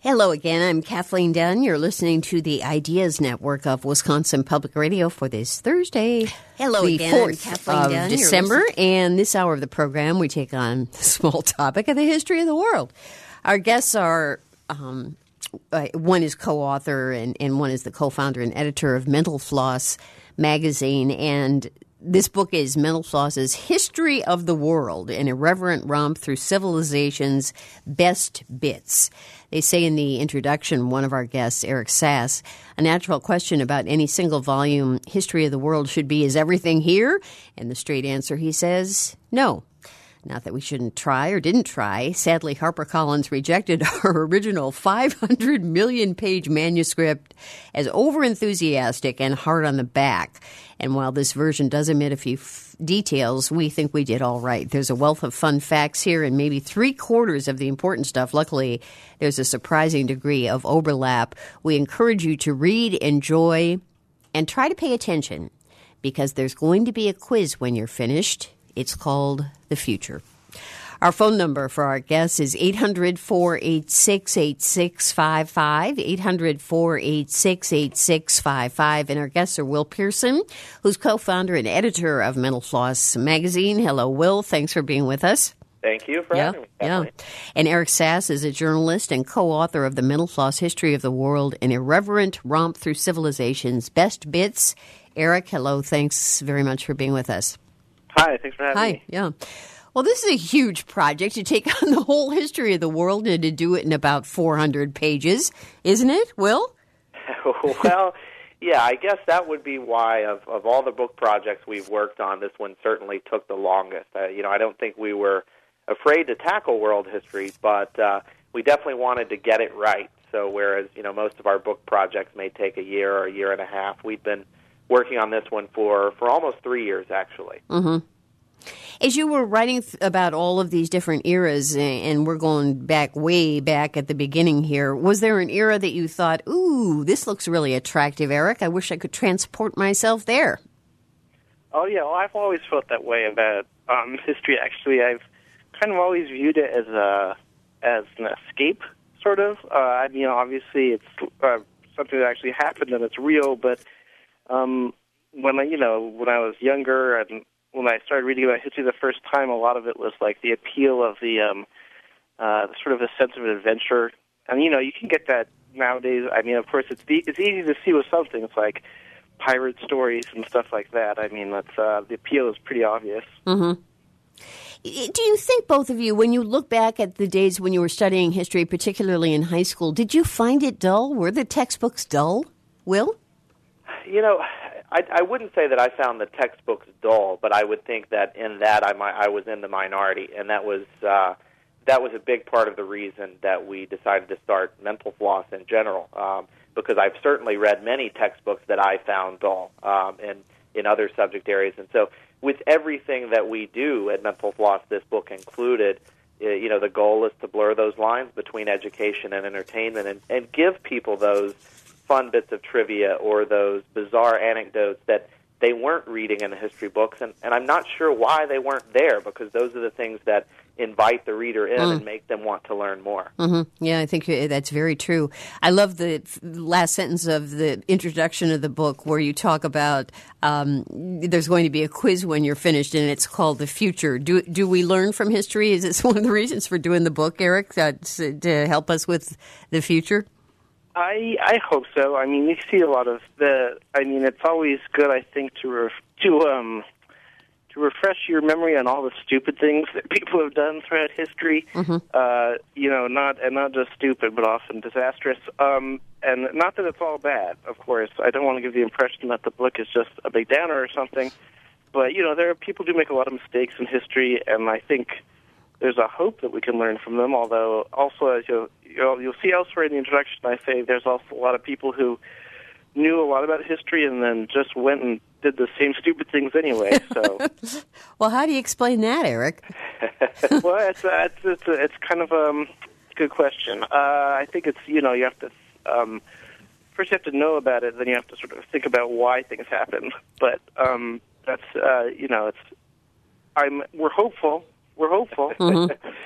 Hello again. I'm Kathleen Dunn. You're listening to the Ideas Network of Wisconsin Public Radio for this Thursday, the 4th of December. And this hour of the program, we take on the small topic of the history of the world. Our guests are, one is co-author and one is the co-founder and editor of Mental Floss magazine. And this book is Mental Floss's History of the World, an irreverent romp through civilization's best bits. They say in the introduction, one of our guests, Eric Sass, a natural question about any single volume history of the world should be, is everything here? And the straight answer, he says, no. Not that we shouldn't try or didn't try. Sadly, HarperCollins rejected our original 500 million-page manuscript as overenthusiastic and hard on the back. And while this version does omit a few details, we think we did all right. There's a wealth of fun facts here and maybe three-quarters of the important stuff. Luckily, there's a surprising degree of overlap. We encourage you to read, enjoy, and try to pay attention because there's going to be a quiz when you're finished. It's called The Future. Our phone number for our guests is 800-486-8655, 800-486-8655. And our guests are Will Pearson, who's co-founder and editor of Mental Floss magazine. Hello, Will. Thanks for being with us. Thank you for having me. Yeah. And Eric Sass is a journalist and co-author of the Mental Floss History of the World, an irreverent romp through civilization's best bits. Eric, hello. Thanks very much for being with us. Hi, thanks for having me. Yeah. Well, this is a huge project to take on the whole history of the world and to do it in about 400 pages, isn't it, Will? Well, yeah, I guess that would be why of all the book projects we've worked on, this one certainly took the longest. I don't think we were afraid to tackle world history, but we definitely wanted to get it right. So whereas, most of our book projects may take a year or a year and a half, we've been working on this one for almost 3 years, actually. Mm-hmm. As you were writing about all of these different eras, and we're going way back at the beginning here, was there an era that you thought, ooh, this looks really attractive, Eric? I wish I could transport myself there. Oh, yeah. Well, I've always felt that way about history, actually. I've kind of always viewed it as an escape, sort of. Obviously it's something that actually happened and it's real, but when I was younger and when I started reading about history the first time, a lot of it was like the appeal of the sort of a sense of adventure. And, you can get that nowadays. I mean, of course, it's easy to see with something. It's like pirate stories and stuff like that. I mean, that's the appeal is pretty obvious. Mm-hmm. Do you think, both of you, when you look back at the days when you were studying history, particularly in high school, did you find it dull? Were the textbooks dull? Will? I wouldn't say that I found the textbooks dull, but I would think that in that I was in the minority, and that was a big part of the reason that we decided to start Mental Floss in general, because I've certainly read many textbooks that I found dull in other subject areas. And so with everything that we do at Mental Floss, this book included, the goal is to blur those lines between education and entertainment and give people those fun bits of trivia or those bizarre anecdotes that they weren't reading in the history books, and I'm not sure why they weren't there, because those are the things that invite the reader in and make them want to learn more. Mm-hmm. Yeah, I think that's very true. I love the last sentence of the introduction of the book where you talk about there's going to be a quiz when you're finished, and it's called The Future. Do we learn from history? Is this one of the reasons for doing the book, Eric, to help us with the future? I hope so. I mean, you see a lot of it's always good, I think, to refresh your memory on all the stupid things that people have done throughout history. Mm-hmm. Not just stupid, but often disastrous. And not that it's all bad, of course. I don't want to give the impression that the book is just a big downer or something. But there are people do make a lot of mistakes in history, and I think there's a hope that we can learn from them. Although, also, as you'll see elsewhere in the introduction, I say there's also a lot of people who knew a lot about history and then just went and did the same stupid things anyway. So, well, how do you explain that, Eric? Well, it's kind of a good question. I think it's you have to first you have to know about it, then you have to sort of think about why things happened. But that's we're hopeful. We're hopeful. Mm-hmm.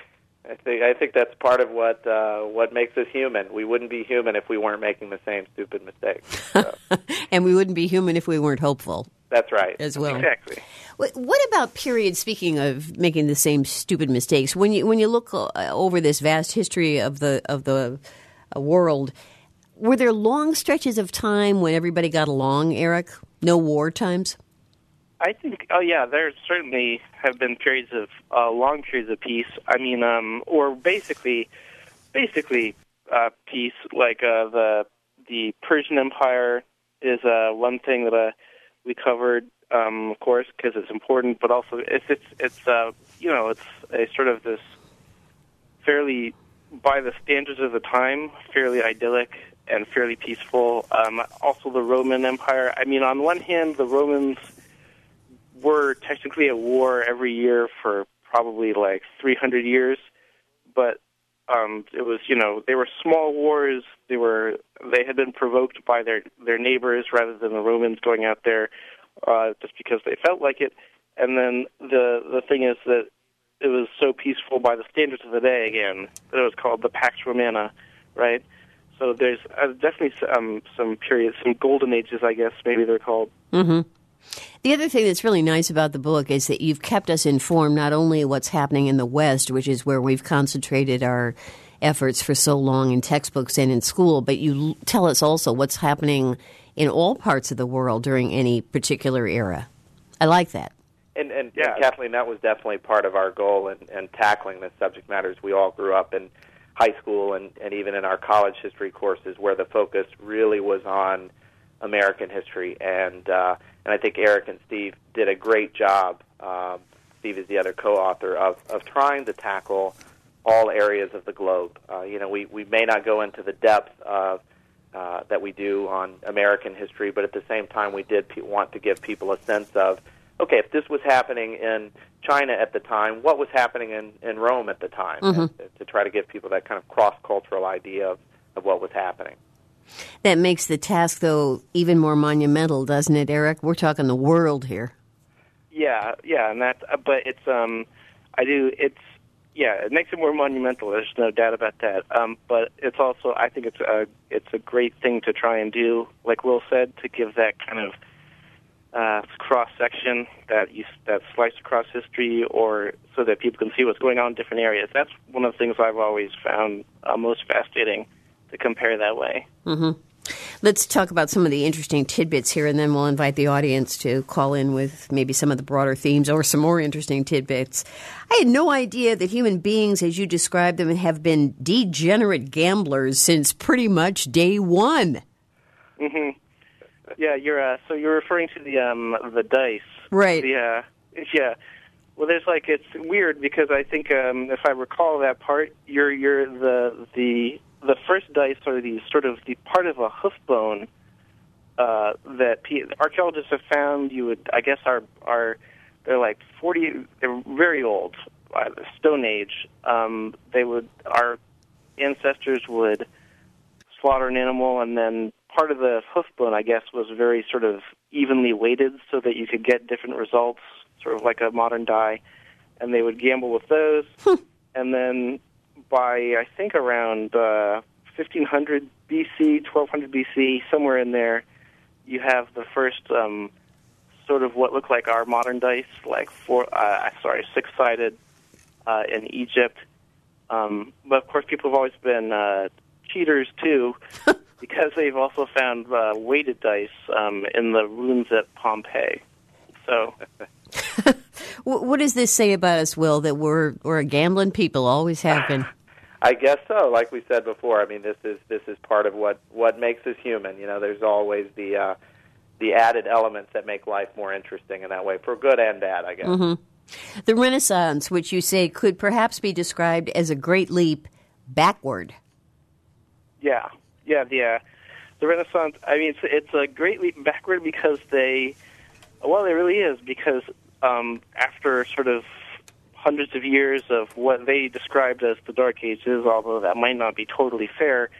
I think that's part of what makes us human. We wouldn't be human if we weren't making the same stupid mistakes. So. And we wouldn't be human if we weren't hopeful. That's right. As well. Exactly. What about periods, speaking of making the same stupid mistakes, when you look over this vast history of the world, were there long stretches of time when everybody got along, Eric? No war times? I think, there certainly have been periods of, long periods of peace. I mean, or basically peace, like the Persian Empire is one thing that we covered, of course, because it's important, but also it's a sort of this fairly, by the standards of the time, fairly idyllic and fairly peaceful. Also the Roman Empire. I mean, on one hand, the Romans were technically at war every year for probably like 300 years, but it was, they were small wars. They had been provoked by their neighbors rather than the Romans going out there just because they felt like it. And then the thing is that it was so peaceful by the standards of the day again that it was called the Pax Romana, right? So there's definitely some periods, some golden ages, I guess maybe they're called. Mm-hmm. The other thing that's really nice about the book is that you've kept us informed not only what's happening in the West, which is where we've concentrated our efforts for so long in textbooks and in school, but you tell us also what's happening in all parts of the world during any particular era. I like that. And Kathleen, that was definitely part of our goal in tackling this subject matter. We all grew up in high school and even in our college history courses where the focus really was on American history, and I think Eric and Steve did a great job. Steve is the other co-author of trying to tackle all areas of the globe. We may not go into the depth of that we do on American history, but at the same time, we did want to give people a sense of, okay, if this was happening in China at the time, what was happening in Rome at the time, to try to give people that kind of cross-cultural idea of what was happening. That makes the task, though, even more monumental, doesn't it, Eric? We're talking the world here. Yeah, and that's, but it's, it makes it more monumental. There's no doubt about that. But it's also, I think it's a great thing to try and do, like Will said, to give that kind of cross section that slice across history, or so that people can see what's going on in different areas. That's one of the things I've always found most fascinating, to compare that way. Mm-hmm. Let's talk about some of the interesting tidbits here, and then we'll invite the audience to call in with maybe some of the broader themes or some more interesting tidbits. I had no idea that human beings, as you described them, have been degenerate gamblers since pretty much day one. Mm-hmm. Yeah, you're referring to the dice, right? Yeah. Well, it's weird because I think if I recall that part, you're the first dice are the part of a hoof bone that archaeologists have found. They're like 40. They're very old, the Stone Age. Our ancestors would slaughter an animal, and then part of the hoof bone, I guess, was very sort of evenly weighted so that you could get different results, sort of like a modern die. And they would gamble with those, and then by, I think, around 1500 BC, 1200 BC, somewhere in there, you have the first sort of what look like our modern dice, like six-sided in Egypt. But, of course, people have always been cheaters, too, because they've also found weighted dice in the ruins at Pompeii. So... What does this say about us, Will, that we're a gambling people, always have been? I guess so. Like we said before, I mean, this is part of what makes us human. There's always the added elements that make life more interesting in that way, for good and bad, I guess. Mm-hmm. The Renaissance, which you say could perhaps be described as a great leap backward. Yeah. The Renaissance, I mean, it's a great leap backward because it really is, because after sort of hundreds of years of what they described as the Dark Ages, although that might not be totally fair,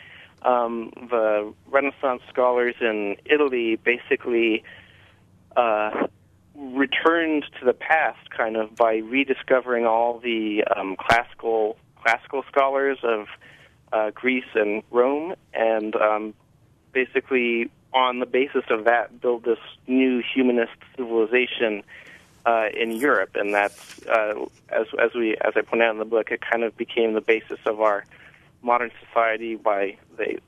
the Renaissance scholars in Italy basically returned to the past kind of by rediscovering all the classical classical scholars of Greece and Rome, and basically on the basis of that build this new humanist civilization in Europe. And that's, as I point out in the book, it kind of became the basis of our modern society by the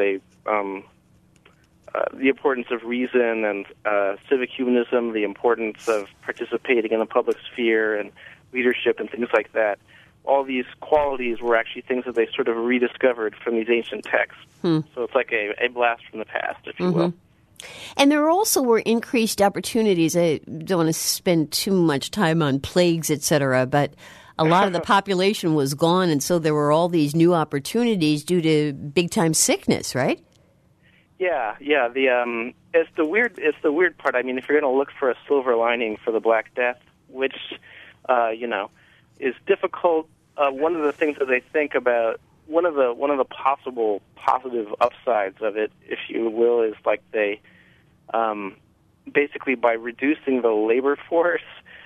importance of reason and civic humanism, the importance of participating in the public sphere and leadership and things like that. All these qualities were actually things that they sort of rediscovered from these ancient texts. So it's like a blast from the past, if you will. And there also were increased opportunities. I don't want to spend too much time on plagues, et cetera, but a lot of the population was gone, and so there were all these new opportunities due to big-time sickness, right? Yeah. It's the weird part. I mean, if you're going to look for a silver lining for the Black Death, which is difficult. One of the things that they think about, one of the possible positive upsides of it, if you will, is like they basically by reducing the labor force,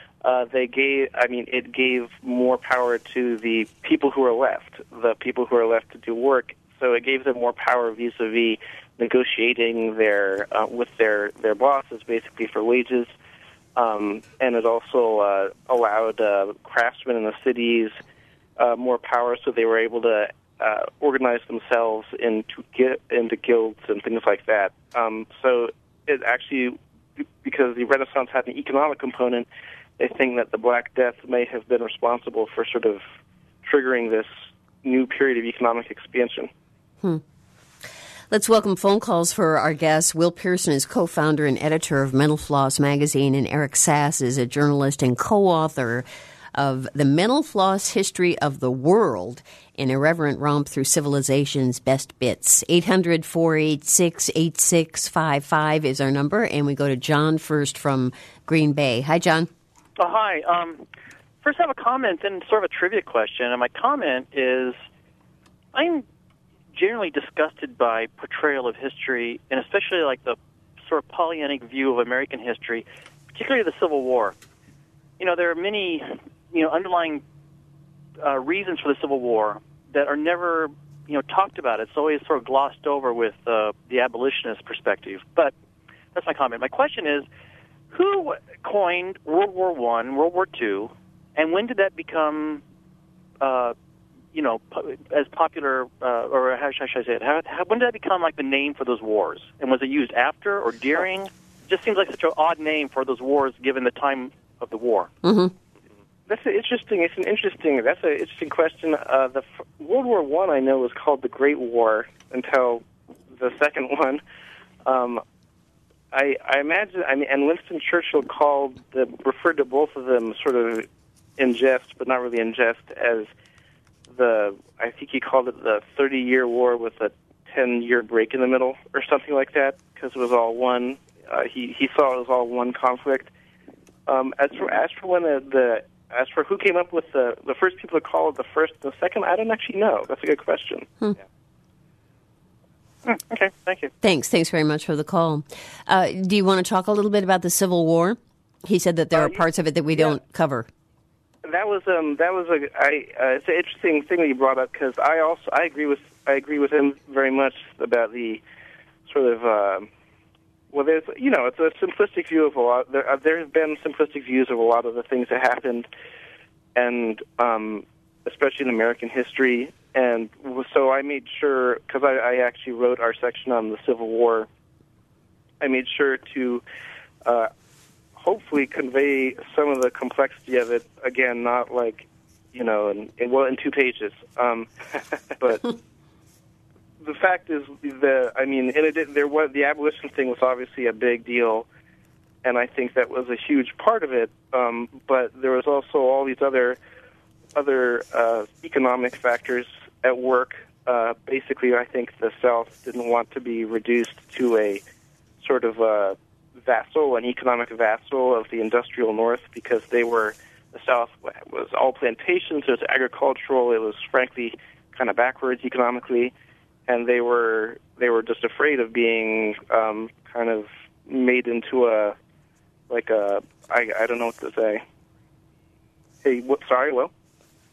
it gave more power to the people who are left to do work. So it gave them more power vis-a-vis negotiating with their bosses, basically for wages. And it also allowed craftsmen in the cities more power, so they were able to organize themselves into guilds and things like that. So it actually, because the Renaissance had an economic component, they think that the Black Death may have been responsible for sort of triggering this new period of economic expansion. Let's welcome phone calls for our guests. Will Pearson is co-founder and editor of Mental Floss magazine, and Eric Sass is a journalist and co-author of The Mental Floss History of the World, an irreverent romp through civilization's best bits. 800-486-8655 is our number, and we go to John first from Green Bay. Hi, John. Oh, hi. First I have a comment and sort of a trivia question, and my comment is I'm generally disgusted by portrayal of history, and especially like the sort of Pollyannic view of American history, particularly the Civil War. There are many, underlying reasons for the Civil War that are never, talked about. It's always sort of glossed over with the abolitionist perspective. But that's my comment. My question is, who coined World War I, World War II, and when did that become as popular, or how should I say it? When did that become like the name for those wars? And was it used after or during? It just seems like such an odd name for those wars given the time of the war. Mm-hmm. That's interesting. That's an interesting question. The World War I know was called the Great War until the second one. I imagine. And Winston Churchill referred to both of them sort of in jest, but not really in jest, as I think he called it the 30-year war with a 10-year break in the middle, or something like that, because it was all one. He saw it was all one conflict. As for who came up with the first people to call it the first and the second, I don't actually know. That's a good question. Okay, thank you. Thanks very much for the call. Do you want to talk a little bit about the Civil War? He said that there are parts of it that we don't cover. It's an interesting thing that you brought up, because I agree with him very much about the sort of it's a simplistic view of a lot. There have been simplistic views of a lot of the things that happened, and especially in American history. And so I made sure, because I actually wrote our section on the Civil War, I made sure to hopefully convey some of the complexity of it. Again, not like, in 2 pages. But the fact is the abolition thing was obviously a big deal, and I think that was a huge part of it. But there was also all these other economic factors at work. Basically, I think the South didn't want to be reduced to a sort of an economic vassal of the industrial North, because the South was all plantations, it was agricultural, it was frankly kind of backwards economically, and they were just afraid of being kind of made into I don't know what to say. Hey, sorry, Will?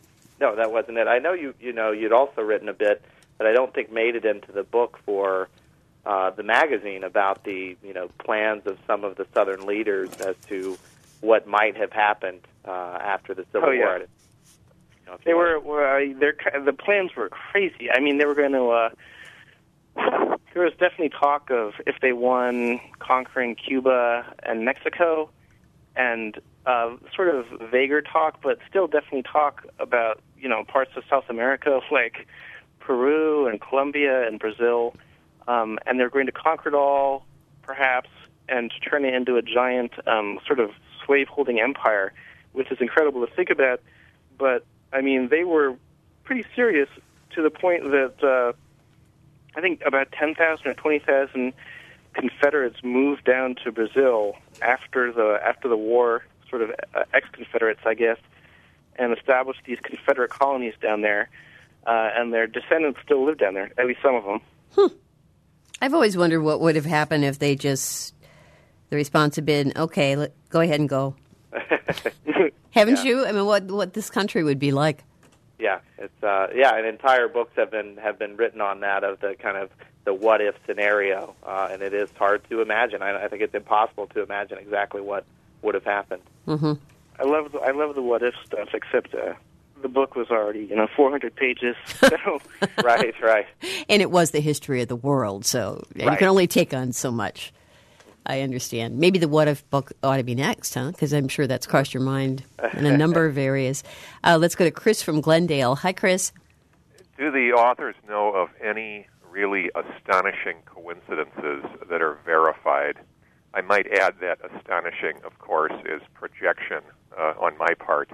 No, that wasn't it. I know you'd also written a bit that I don't think made it into the book for the magazine about the plans of some of the Southern leaders as to what might have happened after the Civil War. They the plans were crazy. I mean, they were going to. There was definitely talk of, if they won, conquering Cuba and Mexico, and sort of vaguer talk, but still definitely talk about parts of South America like Peru and Colombia and Brazil, and they're going to conquer it all, perhaps, and turn it into a giant sort of slave-holding empire, which is incredible to think about. But I mean, they were pretty serious to the point that I think about 10,000 or 20,000 Confederates moved down to Brazil after the war, sort of ex-Confederates, I guess, and established these Confederate colonies down there, and their descendants still live down there, at least some of them. I've always wondered what would have happened if the response had been, okay, go ahead and go. Haven't you? I mean, what this country would be like. Yeah, it's and entire books have been written on that, of the kind of the what if scenario, and it is hard to imagine. I think it's impossible to imagine exactly what would have happened. Mm-hmm. I love the what if stuff, except the book was already 400 pages. So. Right. And it was the history of the world, so you can only take on so much. I understand. Maybe the what if book ought to be next, huh? Because I'm sure that's crossed your mind in a number of areas. Let's go to Chris from Glendale. Hi, Chris. Do the authors know of any really astonishing coincidences that are verified? I might add that astonishing, of course, is projection on my part.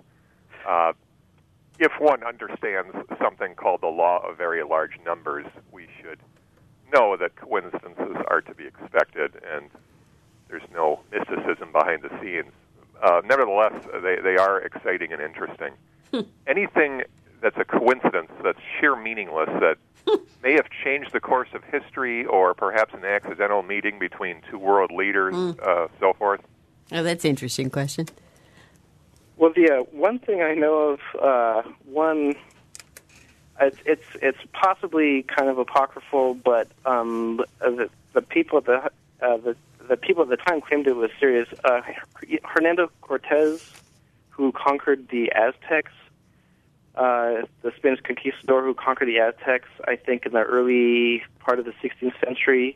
If one understands something called the law of very large numbers, we should know that coincidences are to be expected, and there's no mysticism behind the scenes. Nevertheless, they are exciting and interesting. Anything that's a coincidence, that's sheer meaningless, that may have changed the course of history, or perhaps an accidental meeting between two world leaders, so forth? Oh, that's an interesting question. Well, the one thing I know of, it's possibly kind of apocryphal, but the people at the people at the time claimed it was serious. Hernando Cortez, who conquered the Aztecs, the Spanish conquistador who conquered the Aztecs, I think in the early part of the 16th century,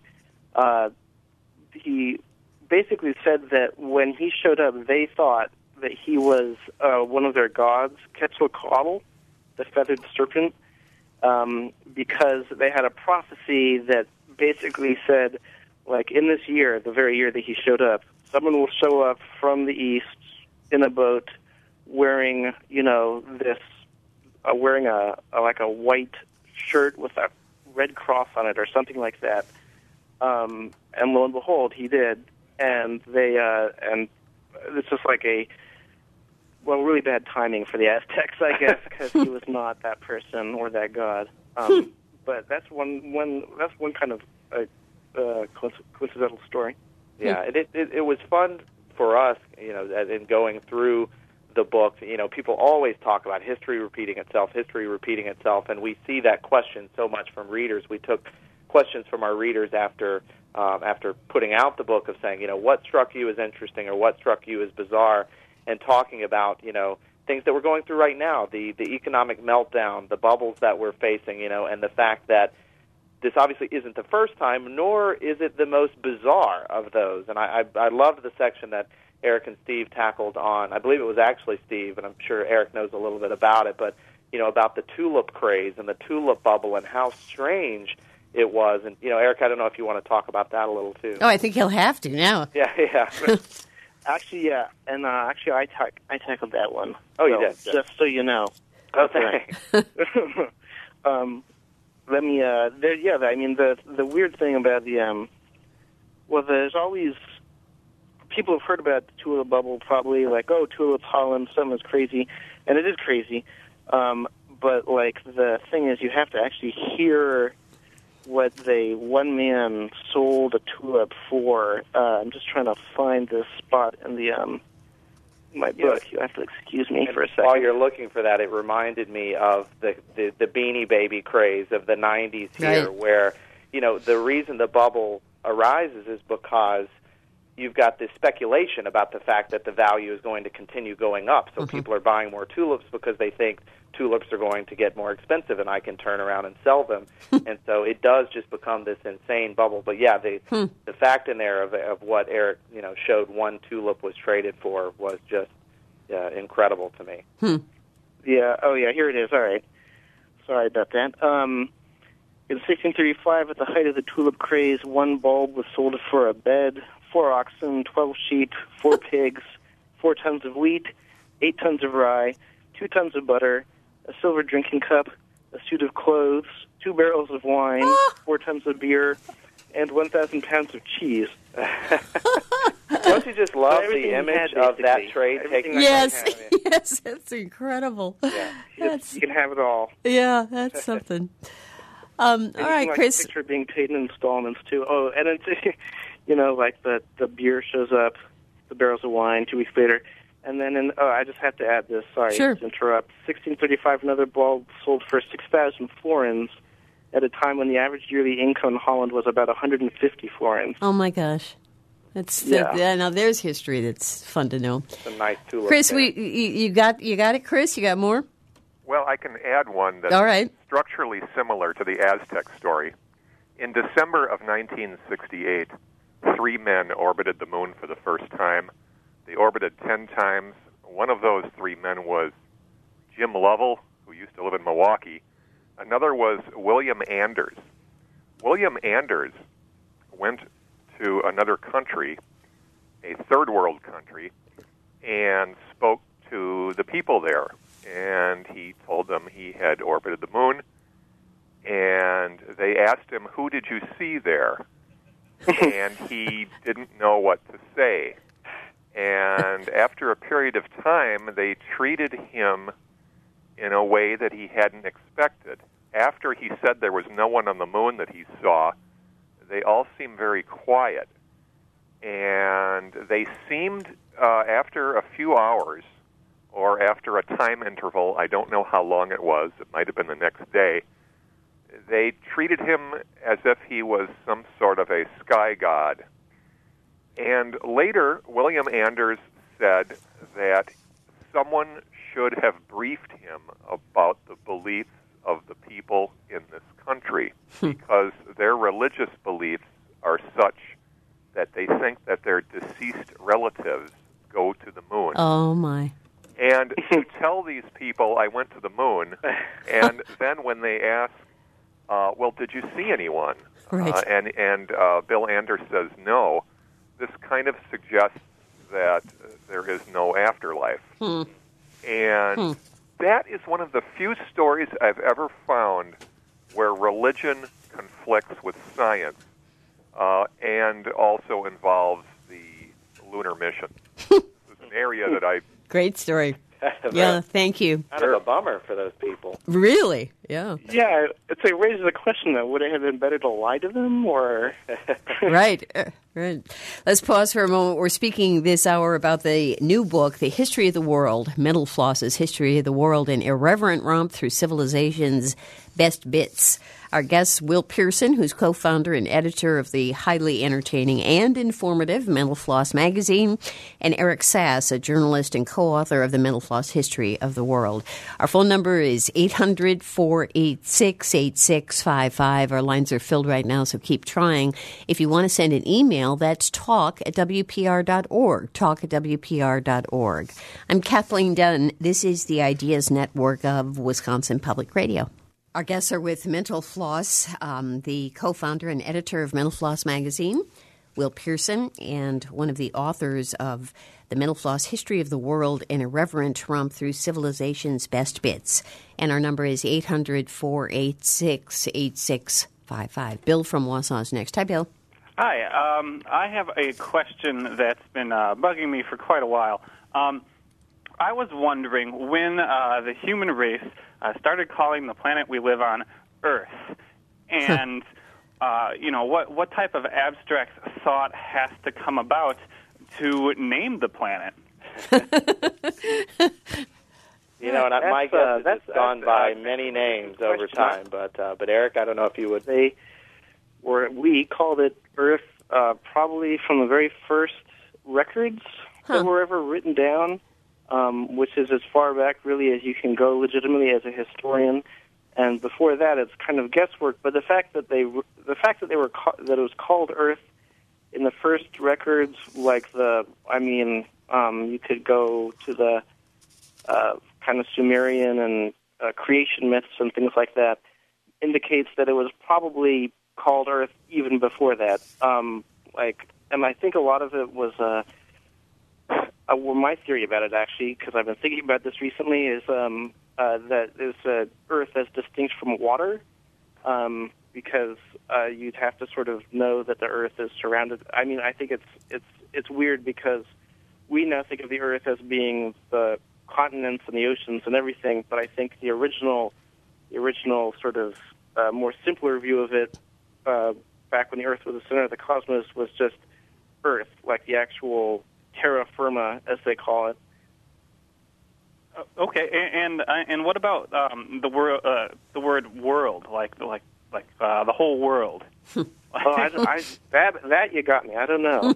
he basically said that when he showed up, they thought that he was one of their gods, Quetzalcoatl, the feathered serpent, because they had a prophecy that basically said, like, in this year, the very year that he showed up, someone will show up from the east in a boat wearing, wearing a white shirt with a red cross on it or something like that. And lo and behold, he did. And and it's just like really bad timing for the Aztecs, I guess, because he was not that person or that god. But that's one kind of coincidental story. Yeah, it was fun for us, in going through the book. People always talk about history repeating itself, and we see that question so much from readers. We took questions from our readers after putting out the book of saying, what struck you as interesting or what struck you as bizarre, and talking about, things that we're going through right now, the economic meltdown, the bubbles that we're facing, and the fact that this obviously isn't the first time, nor is it the most bizarre of those. And I loved the section that Eric and Steve tackled on, I believe it was actually Steve, and I'm sure Eric knows a little bit about it, but, about the tulip craze and the tulip bubble and how strange it was. And, Eric, I don't know if you want to talk about that a little, too. Oh, I think he'll have to now. Yeah. Actually, yeah, and I tackled that one. Oh, you did? Just so you know. Okay. Let me. The weird thing about there's always people have heard about the tulip bubble, probably like, oh, tulips, Holland, something is crazy, and it is crazy. But like the thing is, you have to actually hear what one man sold a tulip for. I'm just trying to find this spot in my book. You have to excuse me for a second. While you're looking for that, it reminded me of the Beanie Baby craze of the 90s here, right. where, the reason the bubble arises is because you've got this speculation about the fact that the value is going to continue going up. So people are buying more tulips because they think tulips are going to get more expensive and I can turn around and sell them. And so it does just become this insane bubble. But yeah, the fact in there of what Eric, showed one tulip was traded for was just incredible to me. Yeah, oh yeah, here it is. All right. Sorry about that. In 1635, at the height of the tulip craze, one bulb was sold for a bed, 4 oxen, 12 sheep, 4 pigs, 4 tons of wheat, 8 tons of rye, 2 tons of butter, a silver drinking cup, a suit of clothes, 2 barrels of wine, 4 tons of beer, and 1,000 pounds of cheese. Don't you just love the image of that trade taking place? Yes, that's incredible. Yeah. You can have it all. Yeah, that's something. All right, Chris. A picture being paid in installments, too. Oh, and it's, like the beer shows up, the barrels of wine 2 weeks later. And then, I just have to add this. Sorry to interrupt. 1635, another bulb sold for 6,000 florins at a time when the average yearly income in Holland was about 150 florins. Oh, my gosh. Now there's history that's fun to know. It's a nice tulip. Chris, you got it, Chris? You got more? Well, I can add one that's all right. Structurally similar to the Aztec story. In December of 1968, 3 men orbited the moon for the first time. They orbited 10 times. One of those 3 men was Jim Lovell, who used to live in Milwaukee. Another was William Anders. William Anders went to another country, a third world country, and spoke to the people there. And he told them he had orbited the moon. And they asked him, "Who did you see there?" And he didn't know what to say. And after a period of time, they treated him in a way that he hadn't expected. After he said there was no one on the moon that he saw, they all seemed very quiet. And they seemed, after a few hours, or after a time interval, I don't know how long it was, it might have been the next day, they treated him as if he was some sort of a sky god. And later, William Anders said that someone should have briefed him about the beliefs of the people in this country, because their religious beliefs are such that they think that their deceased relatives go to the moon. Oh, my. And to tell these people I went to the moon, and then when they ask, well, did you see anyone? Right. And Bill Anders says no. This kind of suggests that there is no afterlife. And that is one of the few stories I've ever found where religion conflicts with science and also involves the lunar mission. This is an area that I... Great story. Yeah, thank you. Kind of a bummer for those people. Really? Yeah. Yeah, it raises the question, though. Would it have been better to lie to them, or... Right. Let's pause for a moment. We're speaking this hour about the new book, The History of the World, Mental Floss's History of the World, an irreverent romp through civilization's best bits. Our guest, Will Pearson, who's co-founder and editor of the highly entertaining and informative Mental Floss magazine, and Eric Sass, a journalist and co-author of the Mental Floss History of the World. Our phone number is 800-486-8655. Our lines are filled right now, so keep trying. If you want to send an email, that's talk@wpr.org, talk@wpr.org. I'm Kathleen Dunn. This is the Ideas Network of Wisconsin Public Radio. Our guests are with Mental Floss, the co-founder and editor of Mental Floss magazine, Will Pearson, and one of the authors of the Mental Floss History of the World, an irreverent romp through civilization's best bits. And our number is 800-486-8655. Bill from Wausau's next. Hi, Bill. Hi. I have a question that's been bugging me for quite a while. I was wondering when the human race started calling the planet we live on Earth, and what type of abstract thought has to come about to name the planet? You know, and my guess has gone by many names over time, but Eric, I don't know if you would. We called it Earth probably from the very first records that were ever written down, which is as far back really as you can go legitimately as a historian. And before that, it's kind of guesswork. But the fact that it was called Earth in the first records, like you could go to the kind of Sumerian and creation myths and things like that, indicates that it was probably called Earth even before that. And I think a lot of it was my theory about it, actually, because I've been thinking about this recently, is that is Earth as distinct from water, because you'd have to sort of know that the Earth is surrounded. I mean, I think it's weird because we now think of the Earth as being the continents and the oceans and everything, but I think the original sort of more simpler view of it, back when the Earth was the center of the cosmos, was just Earth, like the actual terra firma, as they call it. Okay, and what about the word world, like the whole world? That you got me. I don't know.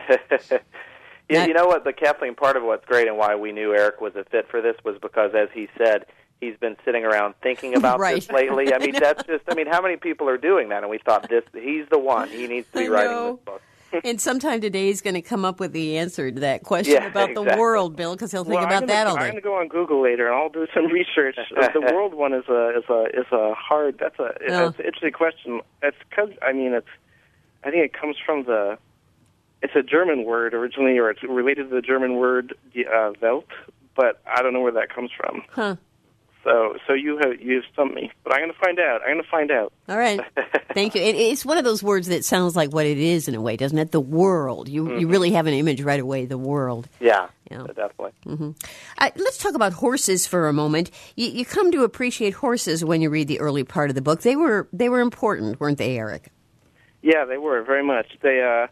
Yeah, you know what? But Kathleen, part of what's great and why we knew Eric was a fit for this was because, as he said, he's been sitting around thinking about this lately. I mean, that's just. I mean, how many people are doing that? And we thought he's the one. He needs to be writing this book. And sometime today he's going to come up with the answer to that question about the world, Bill, because he'll think about that all day. I'm going to go on Google later and I'll do some research. The world one is a hard. It's an interesting question. It's because I think it comes from it's a German word originally, or it's related to the German word Welt, but I don't know where that comes from. Huh. So you've stumped me, but I'm going to find out. All right. Thank you. It's one of those words that sounds like what it is in a way, doesn't it? The world. You really have an image right away, the world. Yeah. Definitely. Mm-hmm. Let's talk about horses for a moment. You come to appreciate horses when you read the early part of the book. They were important, weren't they, Eric? Yeah, they were very much. I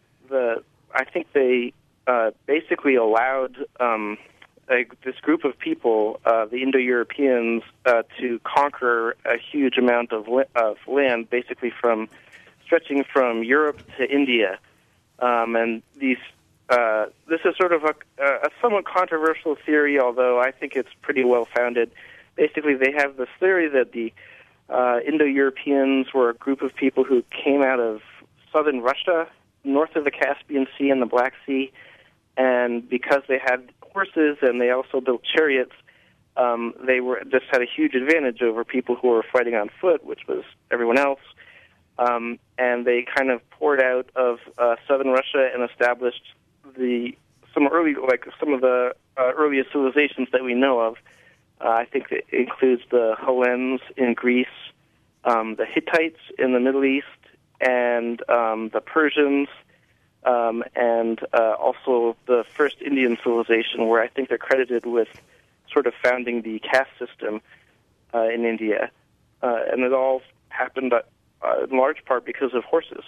think they basically allowed this group of people, the Indo-Europeans, to conquer a huge amount of land, basically stretching from Europe to India. And this is sort of a somewhat controversial theory, although I think it's pretty well founded. Basically, they have this theory that the Indo-Europeans were a group of people who came out of southern Russia, north of the Caspian Sea and the Black Sea, and because they had horses and they also built chariots, they had a huge advantage over people who were fighting on foot, which was everyone else. And they kind of poured out of southern Russia and established some of the earliest civilizations that we know of. I think it includes the Hellenes in Greece, the Hittites in the Middle East, and the Persians, and also the first Indian civilization, where I think they're credited with sort of founding the caste system in India. And it all happened in large part because of horses.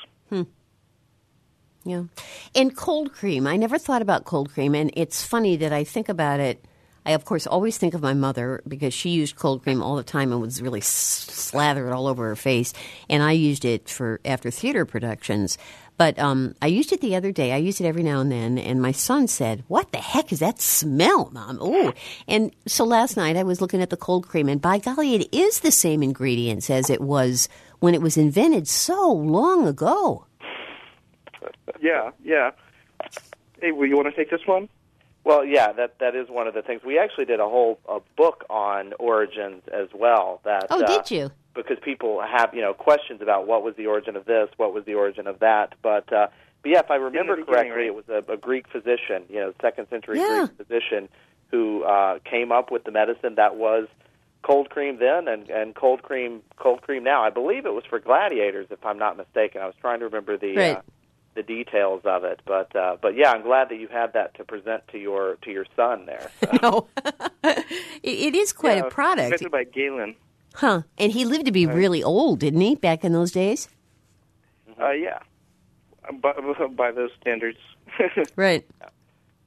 Yeah. And cold cream. I never thought about cold cream, and it's funny that I think about it. I, of course, always think of my mother because she used cold cream all the time and was really slathered all over her face. And I used it after theater productions. But I used it the other day. I use it every now and then. And my son said, "What the heck is that smell, Mom?" Oh, and so last night I was looking at the cold cream, and by golly, it is the same ingredients as it was when it was invented so long ago. Yeah. Hey, you want to take this one? Well, yeah, that is one of the things. We actually did a book on origins as well. Did you? Because people have, questions about what was the origin of this, what was the origin of that. But yeah, if I remember correctly, it was a Greek physician, 2nd century Greek physician who came up with the medicine that was cold cream then and cold cream now. I believe it was for gladiators, if I'm not mistaken. I was trying to remember the details of it, but yeah, I'm glad that you had that to present to your son there. So. No, it is quite a product. Invented by Galen. Huh? And he lived to be really old, didn't he? Back in those days. Yeah, by those standards. Right.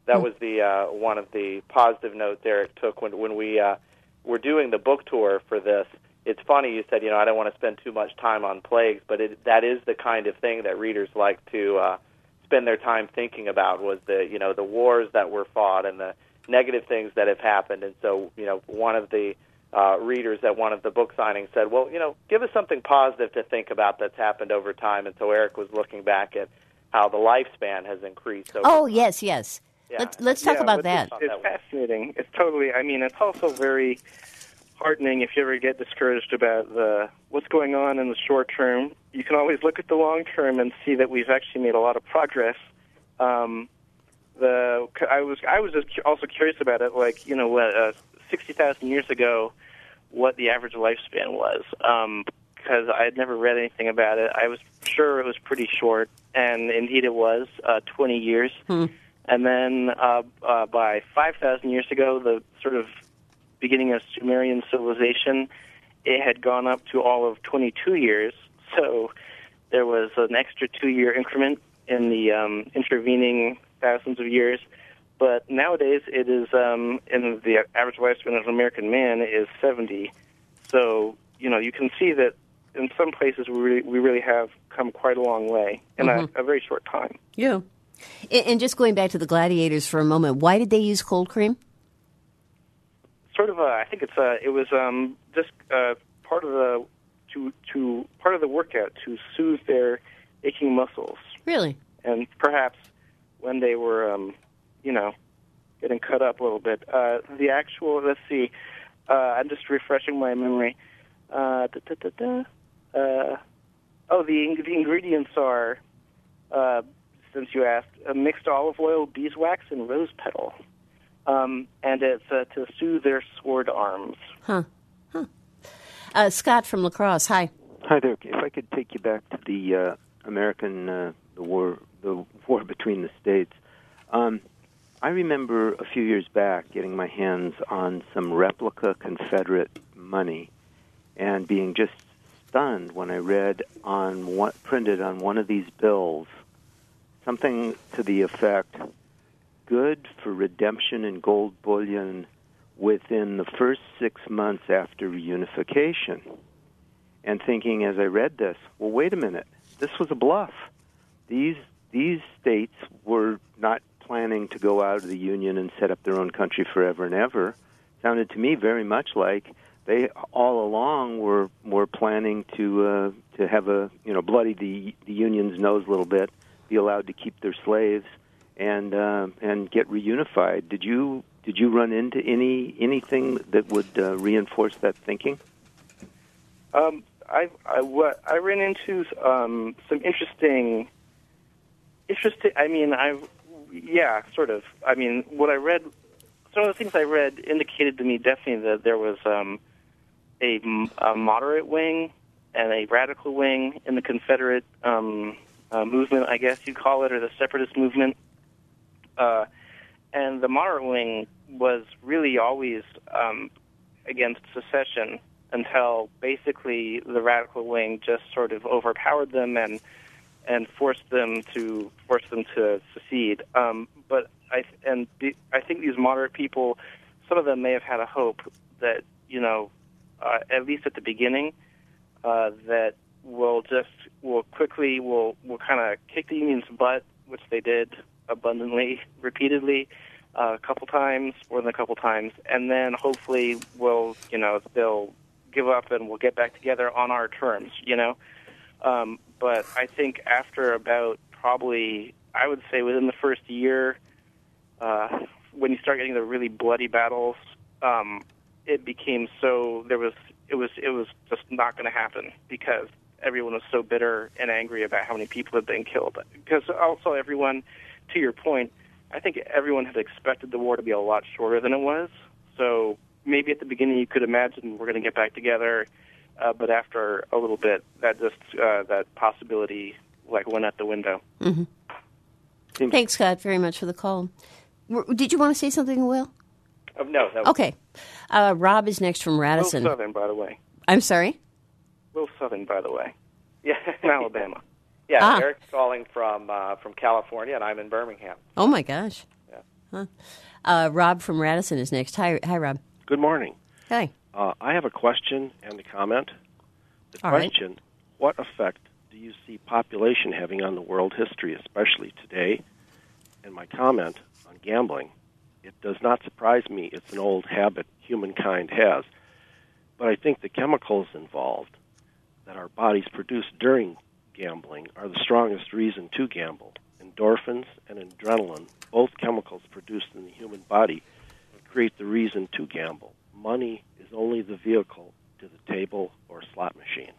That was the one of the positive notes Eric took when we were doing the book tour for this. It's funny you said, I don't want to spend too much time on plagues, but that is the kind of thing that readers like to spend their time thinking about, was the wars that were fought and the negative things that have happened. And so, one of the readers at one of the book signings said, well, give us something positive to think about that's happened over time. And so Eric was looking back at how the lifespan has increased. Yes. Yeah. Let's talk about that. It's fascinating. It's totally, it's also very heartening if you ever get discouraged about what's going on in the short term. You can always look at the long term and see that we've actually made a lot of progress. I was just also curious about it, 60,000 years ago, what the average lifespan was, because I had never read anything about it. I was sure it was pretty short, and indeed it was, 20 years. And then by 5,000 years ago, the sort of beginning of Sumerian civilization, it had gone up to all of 22 years. So there was an extra 2-year increment in the intervening thousands of years. But nowadays it is, in the average lifespan of an American man is 70. So, you can see that in some places we really have come quite a long way in a very short time. Yeah. And just going back to the gladiators for a moment, why did they use cold cream? Sort of, I think it was just part of the workout to soothe their aching muscles. Really? And perhaps when they were, getting cut up a little bit. The actual, let's see, I'm just refreshing my memory. The ingredients are, since you asked, mixed olive oil, beeswax, and rose petal. And it's to soothe their sword arms. Scott from La Crosse, hi. Hi there. If I could take you back to the American the war between the states. I remember a few years back getting my hands on some replica Confederate money and being just stunned when I read on what printed on one of these bills something to the effect, good for redemption in gold bullion within the first 6 months after reunification. And thinking as I read this, well, wait a minute, this was a bluff. These states were not planning to go out of the Union and set up their own country forever and ever. Sounded to me very much like they all along were planning to have bloody the Union's nose a little bit, be allowed to keep their slaves, and get reunified. Did you run into anything that would reinforce that thinking? I ran into some interesting. Sort of. What I read, some of the things I read indicated to me definitely that there was a moderate wing and a radical wing in the Confederate movement, I guess you'd call it, or the separatist movement. And the moderate wing was really always against secession until basically the radical wing just sort of overpowered them and forced them to secede. But I think these moderate people, some of them may have had a hope that at least at the beginning, that we'll kind of kick the Union's butt, which they did abundantly, repeatedly, a couple times, more than a couple times, and then hopefully they'll give up and we'll get back together on our terms, But I think after about probably, I would say within the first year, when you start getting the really bloody battles, it became so it was just not going to happen because everyone was so bitter and angry about how many people had been killed. Because also everyone, to your point, I think everyone had expected the war to be a lot shorter than it was. So maybe at the beginning you could imagine we're going to get back together, but after a little bit, that possibility went out the window. Mm-hmm. Thanks, Scott, very much for the call. Did you want to say something, Will? No. Okay. Rob is next from Radisson. Will Southern, by the way. I'm sorry? Will Southern, by the way. Yeah. From Alabama. Yeah, Eric's calling from California, and I'm in Birmingham. Oh, my gosh. Yeah. Rob from Radisson is next. Hi, Rob. Good morning. Hi. I have a question and a comment. The All question, right. What effect do you see population having on the world history, especially today? And my comment on gambling, it does not surprise me. It's an old habit humankind has. But I think the chemicals involved that our bodies produce during gambling are the strongest reason to gamble. Endorphins and adrenaline, both chemicals produced in the human body, create the reason to gamble. Money is only the vehicle to the table or slot machine.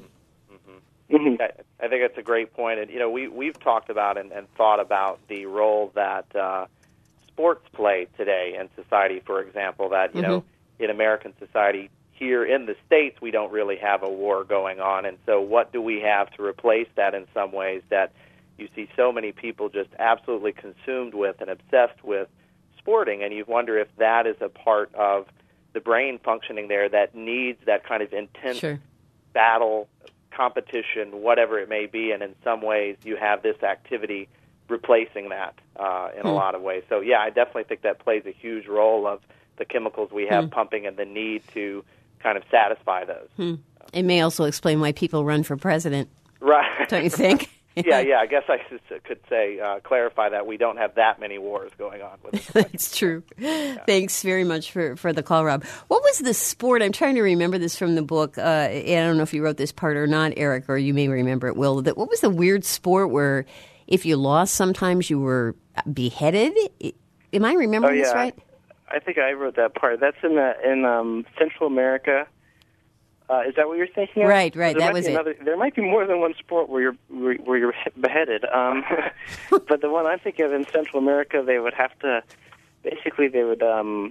I think that's a great point. And, we've talked about and thought about the role that sports play today in society, for example, that, in American society, here in the States, we don't really have a war going on. And so what do we have to replace that in some ways that you see so many people just absolutely consumed with and obsessed with sporting? And you wonder if that is a part of the brain functioning there that needs that kind of intense battle, competition, whatever it may be. And in some ways, you have this activity replacing that in a lot of ways. So, yeah, I definitely think that plays a huge role of the chemicals we have pumping and the need to kind of satisfy those. It may also explain why people run for president. Right. Don't you think? Yeah, I guess I could say, clarify that we don't have that many wars going on with us. That's true. Yeah. Thanks very much for the call, Rob. What was the sport? I'm trying to remember this from the book. I don't know if you wrote this part or not, Eric, or you may remember it, Will. What was the weird sport where if you lost, sometimes you were beheaded? Am I remembering this right? I think I wrote that part. That's in Central America. Is that what you're thinking of? Right. That was it. There might be more than one sport where you're beheaded. But the one I'm thinking of in Central America, they would have to basically in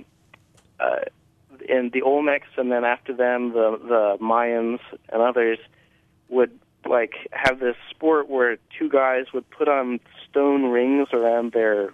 the Olmecs, and then after them the Mayans and others would have this sport where two guys would put on stone rings around their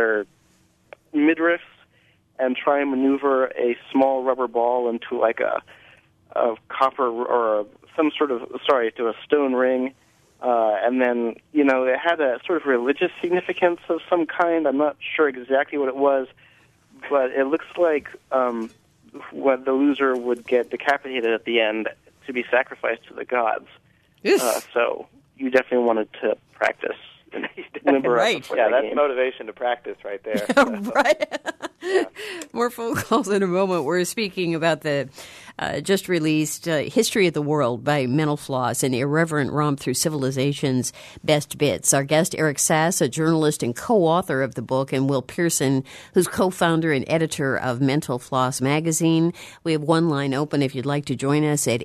midriffs and try and maneuver a small rubber ball into a copper or to a stone ring, and then it had a sort of religious significance of some kind. I'm not sure exactly what it was, but it looks like what the loser would get decapitated at the end to be sacrificed to the gods. So you definitely wanted to practice. Right. Yeah, that's motivation to practice right there. Right. Yeah. More phone calls in a moment. We're speaking about the just released History of the World by Mental Floss, an irreverent romp through civilization's best bits. Our guest, Eric Sass, a journalist and co-author of the book, and Will Pearson, who's co-founder and editor of Mental Floss magazine. We have one line open if you'd like to join us at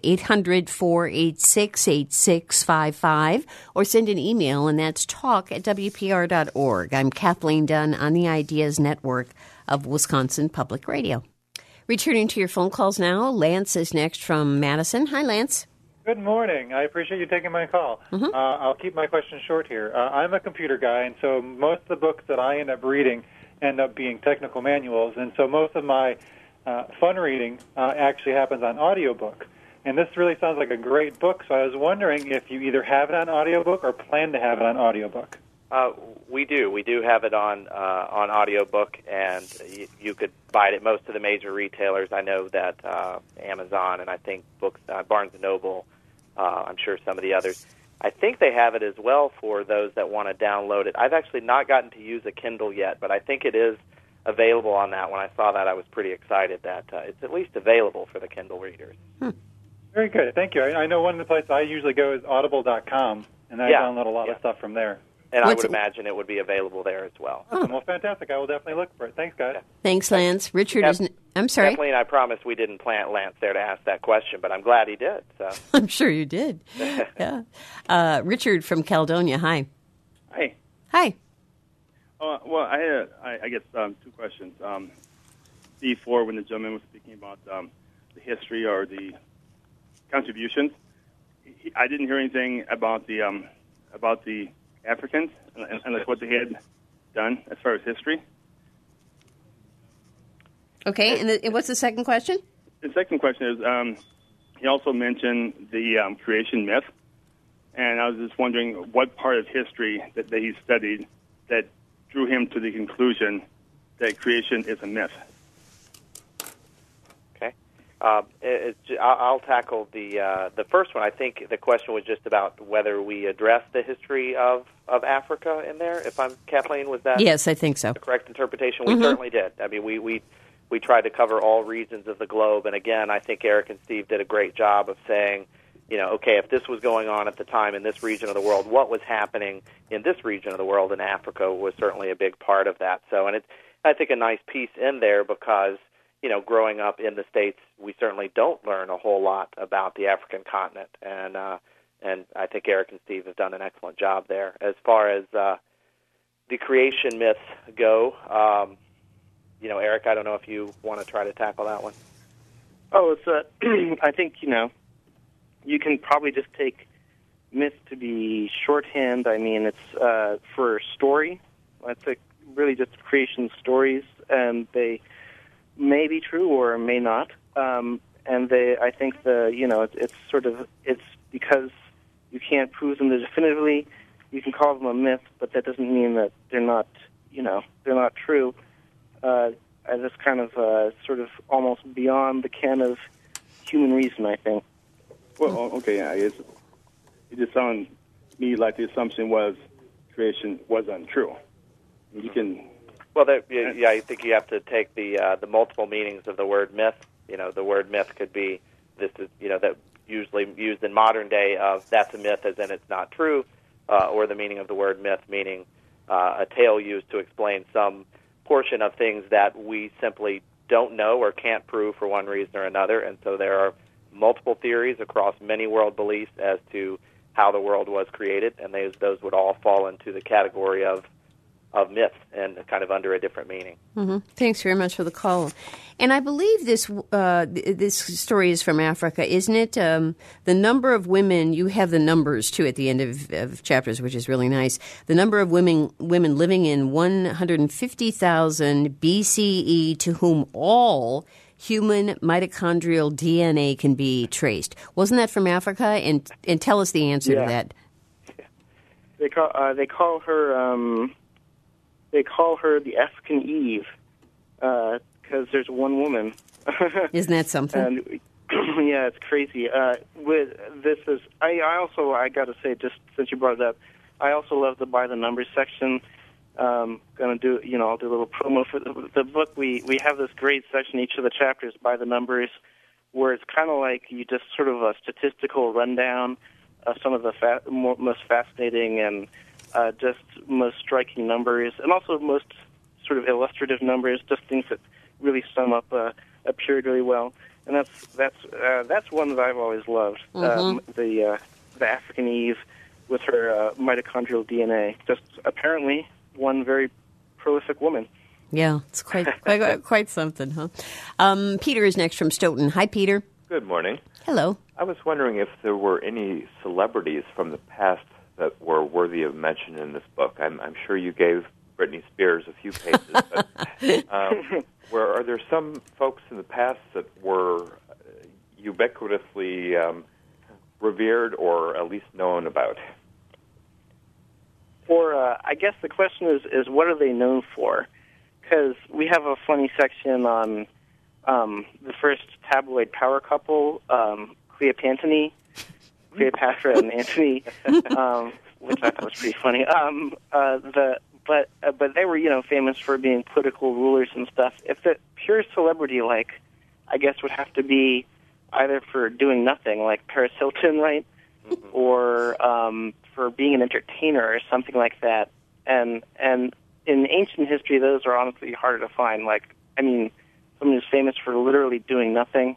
800-486-8655 or send an email, and that's talk@WPR.org. I'm Kathleen Dunn on the Ideas Network of Wisconsin Public Radio. Returning to your phone calls now, Lance is next from Madison. Hi, Lance. Good morning. I appreciate you taking my call. I'll keep my question short here. I'm a computer guy, and so most of the books that I end up reading end up being technical manuals, and so most of my fun reading actually happens on audiobook. And this really sounds like a great book, so I was wondering if you either have it on audiobook or plan to have it on audiobook. We do. We do have it on audiobook, and you could buy it at most of the major retailers. I know that Amazon and I think Barnes & Noble, I'm sure some of the others. I think they have it as well for those that want to download it. I've actually not gotten to use a Kindle yet, but I think it is available on that. When I saw that, I was pretty excited that it's at least available for the Kindle readers. Very good. Thank you. I know one of the places I usually go is audible.com, and I download a lot of stuff from there. And I would imagine it would be available there as well. Awesome. Well, fantastic. I will definitely look for it. Thanks, guys. Yeah. Thanks, Lance. Richard is... I'm sorry? Kathleen, I promise we didn't plant Lance there to ask that question, but I'm glad he did. So. I'm sure you did. Yeah. Richard from Caledonia, hi. Hi. Hi. Well, I guess two questions. Before, when the gentleman was speaking about the history or the contributions, I didn't hear anything about the Africans and like what they had done as far as history. Okay, and what's the second question? The second question is, he also mentioned the creation myth, and I was just wondering what part of history that he studied that drew him to the conclusion that creation is a myth? Okay. I'll tackle the first one. I think the question was just about whether we address the history of Africa in there. If I'm Kathleen, was that? Yes, I think so. The correct interpretation? We certainly did. I mean, we tried to cover all regions of the globe, and again, I think Eric and Steve did a great job of saying, okay, if this was going on at the time in this region of the world, what was happening in this region of the world, and Africa was certainly a big part of that. So, and it's, I think, a nice piece in there because, growing up in the States, we certainly don't learn a whole lot about the African continent, and I think Eric and Steve have done an excellent job there. As far as the creation myths go, Eric, I don't know if you want to try to tackle that one. Oh, it's I think, you can probably just take myth to be shorthand. I mean, it's for story. It's really just creation stories, and they may be true or may not. And I think it's because you can't prove them definitively. You can call them a myth, but that doesn't mean that they're not true. And it's kind of sort of almost beyond the ken of human reason, I think. Well, okay, yeah, it just sounded to me like the assumption was creation was untrue. You can. Well, I think you have to take the multiple meanings of the word myth. The word myth could be this is that usually used in modern day of that's a myth as in it's not true, or the meaning of the word myth meaning a tale used to explain some portion of things that we simply don't know or can't prove for one reason or another, and so there are multiple theories across many world beliefs as to how the world was created, and those would all fall into the category of myths and kind of under a different meaning. Mm-hmm. Thanks very much for the call. And I believe this story is from Africa, isn't it? The number of women, you have the numbers too at the end of chapters, which is really nice. The number of women living in 150,000 BCE to whom all human mitochondrial DNA can be traced. Wasn't that from Africa? And tell us the answer to that. They call her the African Eve because there's one woman. Isn't that something? And, yeah, it's crazy. I got to say, just since you brought it up, I also love the by the numbers section. I'll do a little promo for the book. We have this great section, each of the chapters by the numbers, where it's kind of like you just sort of a statistical rundown of some of the most fascinating and just most striking numbers, and also most sort of illustrative numbers, just things that really sum up a period really well. And that's one that I've always loved. Mm-hmm. The African Eve with her mitochondrial DNA. Just apparently one very prolific woman. Yeah, it's quite something, huh? Peter is next from Stoughton. Hi, Peter. Good morning. Hello. I was wondering if there were any celebrities from the past that were worthy of mention in this book. I'm sure you gave Britney Spears a few pages, but are there some folks in the past that were ubiquitously revered or at least known about? I guess the question is what are they known for? Because we have a funny section on the first tabloid power couple, Cleopatra and Antony, which I thought was pretty funny. But they were famous for being political rulers and stuff. If the pure celebrity, I guess would have to be either for doing nothing, like Paris Hilton, right, mm-hmm. or for being an entertainer or something like that. And in ancient history, those are honestly harder to find. Someone who's famous for literally doing nothing.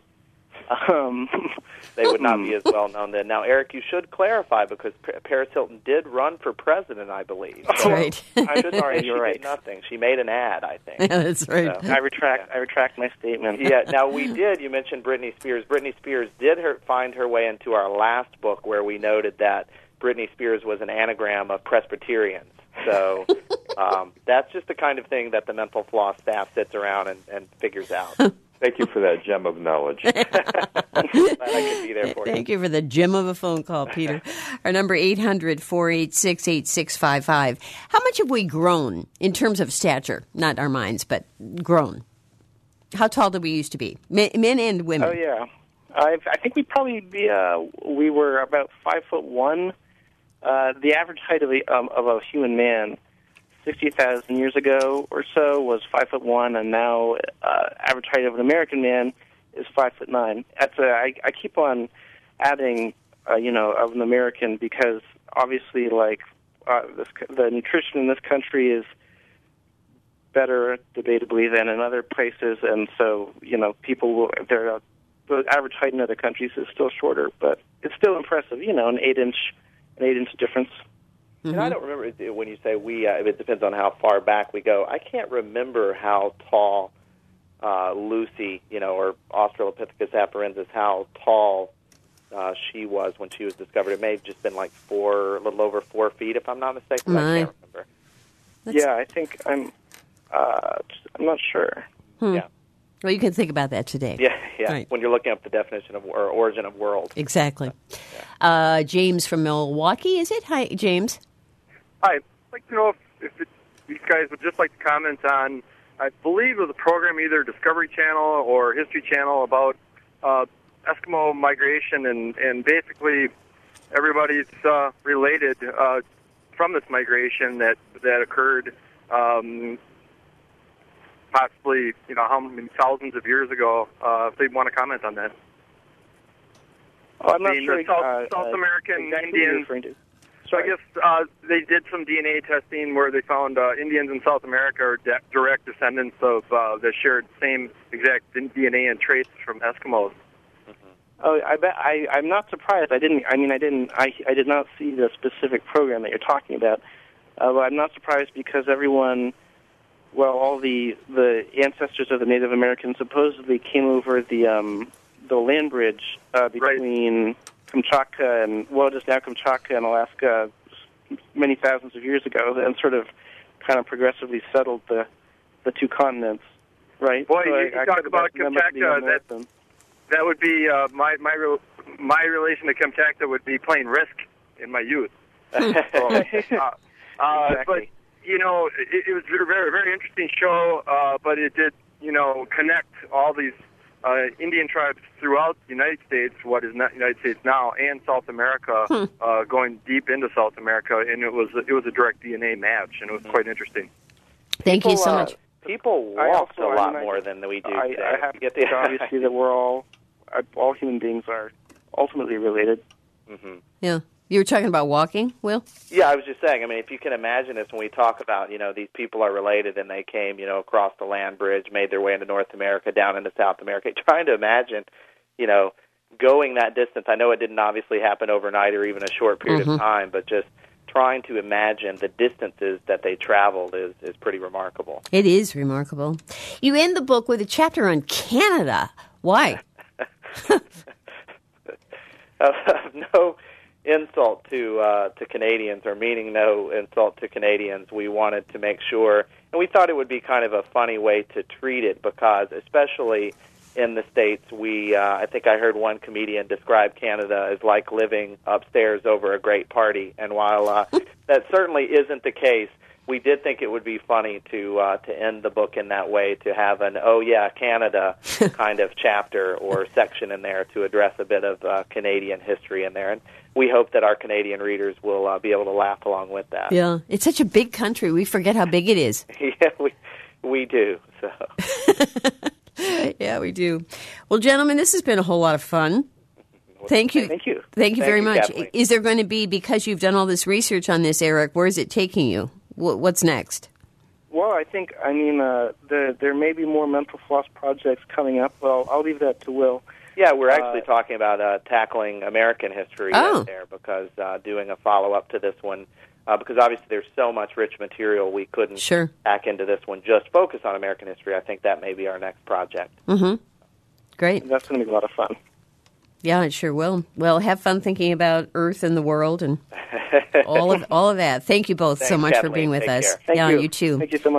They would not be as well known then. Now, Eric, you should clarify because Paris Hilton did run for president, I believe. That's right. You're right. Did nothing. She made an ad, I think. Yeah, that's right. So, I retract my statement. Yeah. Now you mentioned Britney Spears. Britney Spears did find her way into our last book where we noted that Britney Spears was an anagram of Presbyterians. So that's just the kind of thing that the Mental Floss staff sits around and figures out. Thank you for that gem of knowledge. Glad I could be there for you. Thank you for the gem of a phone call, Peter. Our number 800-486-8655. How much have we grown in terms of stature? Not our minds, but grown. How tall did we used to be? Men and women. Oh, yeah. I think we'd probably be, we were about 5'1". The average height of a human man 60,000 years ago or so was 5'1", and now average height of an American man is 5'9". I keep on adding, of an American because obviously, the nutrition in this country is better, debatably, than in other places, and so people will. The average height in other countries is still shorter, but it's still impressive. An 8-inch difference. And I don't remember when you say we. It depends on how far back we go. I can't remember how tall Lucy, or Australopithecus afarensis, how tall she was when she was discovered. It may have just been a little over 4 feet, if I'm not mistaken. I can't remember. Yeah, I think I'm not sure. Yeah. Well, you can think about that today. Yeah. Right. When you're looking up the definition of or origin of world. Exactly. James from Milwaukee, is it? Hi, James. Hi. I'd like to know if you guys would just like to comment on, I believe it was a program, either Discovery Channel or History Channel, about Eskimo migration, and basically everybody's related from this migration that occurred possibly, how many thousands of years ago, if they want to comment on that. Oh, I'm not sure. South American Indians. So I guess they did some DNA testing where they found Indians in South America are direct descendants of that shared same exact DNA and traits from Eskimos. Oh, I bet. I'm not surprised. I did not see the specific program that you're talking about. But I'm not surprised because all the ancestors of the Native Americans supposedly came over the land bridge between Kamchatka and what is now Kamchatka and Alaska many thousands of years ago, and sort of kind of progressively settled the two continents. Right. Boy, so you talk about Kamchatka. That would be my relation to Kamchatka would be playing Risk in my youth. Exactly. But it was a very, very interesting show. But it did connect all these Indian tribes throughout the United States, what is not United States now, and South America, going deep into South America, and it was a direct DNA match, and it was quite interesting. Thank you so much. People walked a lot more than we do today. I have to get the obviously that we're all human beings are ultimately related. Mm-hmm. Yeah. You were talking about walking, Will? Yeah, I was just saying, if you can imagine this when we talk about, these people are related and they came, across the land bridge, made their way into North America, down into South America, trying to imagine, going that distance. I know it didn't obviously happen overnight or even a short period of time, but just trying to imagine the distances that they traveled is pretty remarkable. It is remarkable. You end the book with a chapter on Canada. Why? No insult to Canadians, or meaning no insult to Canadians. We wanted to make sure, and we thought it would be kind of a funny way to treat it, because especially in the States, I think I heard one comedian describe Canada as like living upstairs over a great party, and while that certainly isn't the case, we did think it would be funny to end the book in that way, to have an "oh yeah, Canada" kind of chapter or section in there to address a bit of Canadian history in there, and we hope that our Canadian readers will be able to laugh along with that. Yeah, it's such a big country. We forget how big it is. Yeah, we do. So. Yeah, we do. Well, gentlemen, this has been a whole lot of fun. Thank you. Thank you. Thank you very much. Kathleen. Is there going to be, because you've done all this research on this, Eric, where is it taking you? What's next? Well, I think, there may be more mental floss projects coming up, but I'll leave that to Will. Yeah, we're actually talking about tackling American history there, because doing a follow-up to this one, because obviously there's so much rich material we couldn't hack into this one, just focus on American history. I think that may be our next project. Mm-hmm. Great. That's going to be a lot of fun. Yeah, it sure will. Well, have fun thinking about Earth and the world and all of that. Thank you both so much Kathleen. for being with Take us. Care. Thank you. You too. Thank you so much.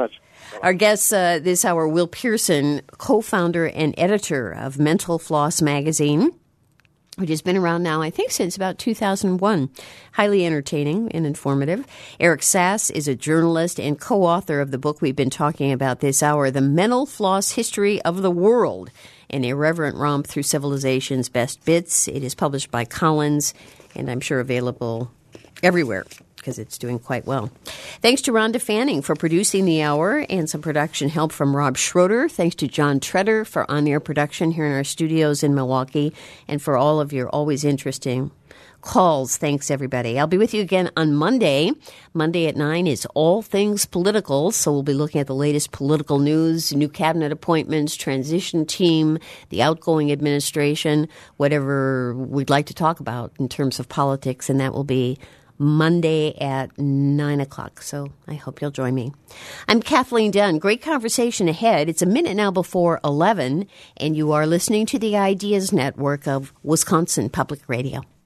Our guest this hour, Will Pearson, co-founder and editor of Mental Floss magazine, which has been around now, I think, since about 2001. Highly entertaining and informative. Eric Sass is a journalist and co-author of the book we've been talking about this hour, The Mental Floss History of the World, an irreverent romp through civilization's best bits. It is published by Collins, and I'm sure available everywhere, because it's doing quite well. Thanks to Rhonda Fanning for producing the hour and some production help from Rob Schroeder. Thanks to John Treader for on-air production here in our studios in Milwaukee, and for all of your always interesting calls. Thanks, everybody. I'll be with you again on Monday. Monday at 9 is All Things Political, so we'll be looking at the latest political news, new cabinet appointments, transition team, the outgoing administration, whatever we'd like to talk about in terms of politics, and that will be Monday at 9 o'clock. So I hope you'll join me. I'm Kathleen Dunn. Great conversation ahead. It's a minute now before 11, and you are listening to the Ideas Network of Wisconsin Public Radio.